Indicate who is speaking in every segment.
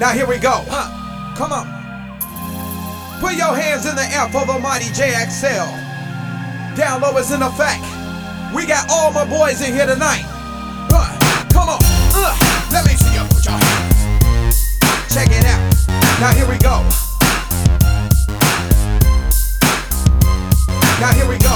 Speaker 1: Now here we go. Come on. Put your hands in the air for the mighty JXL. Down low is in effect. We got all my boys in here tonight. Come on. Let me see you put your hands. Check it out. Now here we go. Now here we go.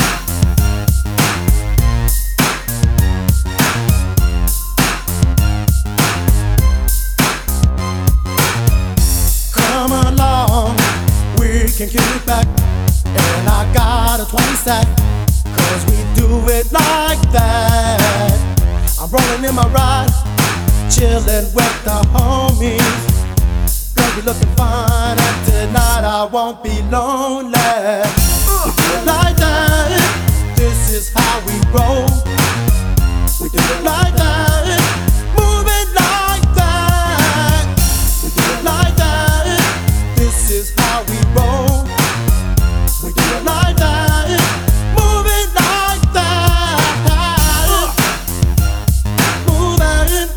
Speaker 2: Come along, we can kick it back. And I got a 20 sack, cause we do it like that. I'm rolling in my ride, chillin' with the homies. Girl, we looking fine, and tonight I won't be lonely. We do it like that, this is how we roll. We do it like that, move it like that. We do it like that, this is how we roll. We do it like that, move it like that. Move it.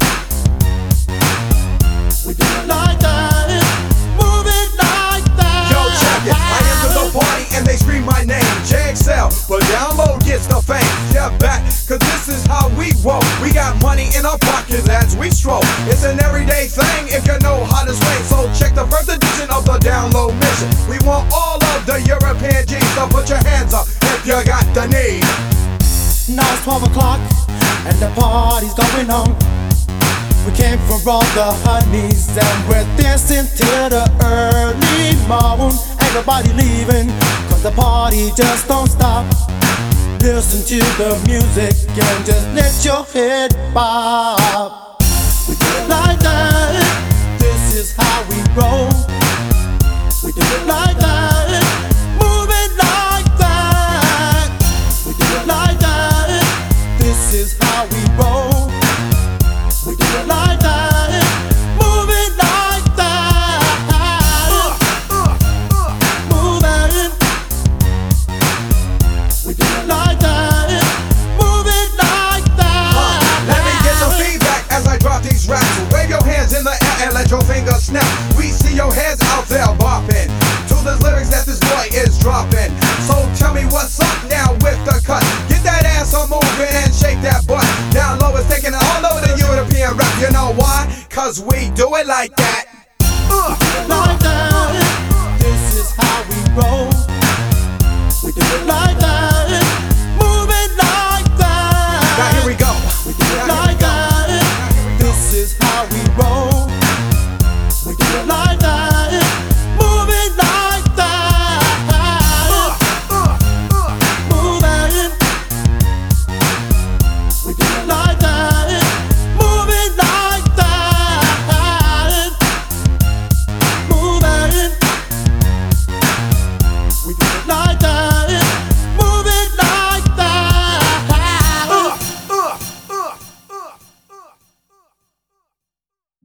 Speaker 2: We do it like that, move it like that.
Speaker 1: Yo, check it. I enter the party and they scream my name, JXL. But down low gets the fame. Step back, cause this is how we roll. We got money in our pockets as we stroll. It's an everyday thing if you know how to swing. So check the first edition of the Down Low mission. We want all of the European G's, so put your hands up if you got the need.
Speaker 2: Now it's 12 o'clock and the party's going on. We came for all the honeys and we're dancing till the early morn. Ain't nobody leaving, cause the party just don't stop. Listen to the music and just let your head bob. We do it like that, this is how we roll. We do it like that, move it like that. We do it like that, this is how we roll. We do it like that, move it like that. Move it. We do it like that, move it like that.
Speaker 1: Let me get some feedback as I drop these raps. Wave your hands in the air and let your fingers snap. We see your hands out there bopping to the lyrics that this boy is dropping. So tell me what's up now with the cut. Get that ass on moving and shake that butt. Down low is taking it all over the European rap. You know why? Cause we do it like that.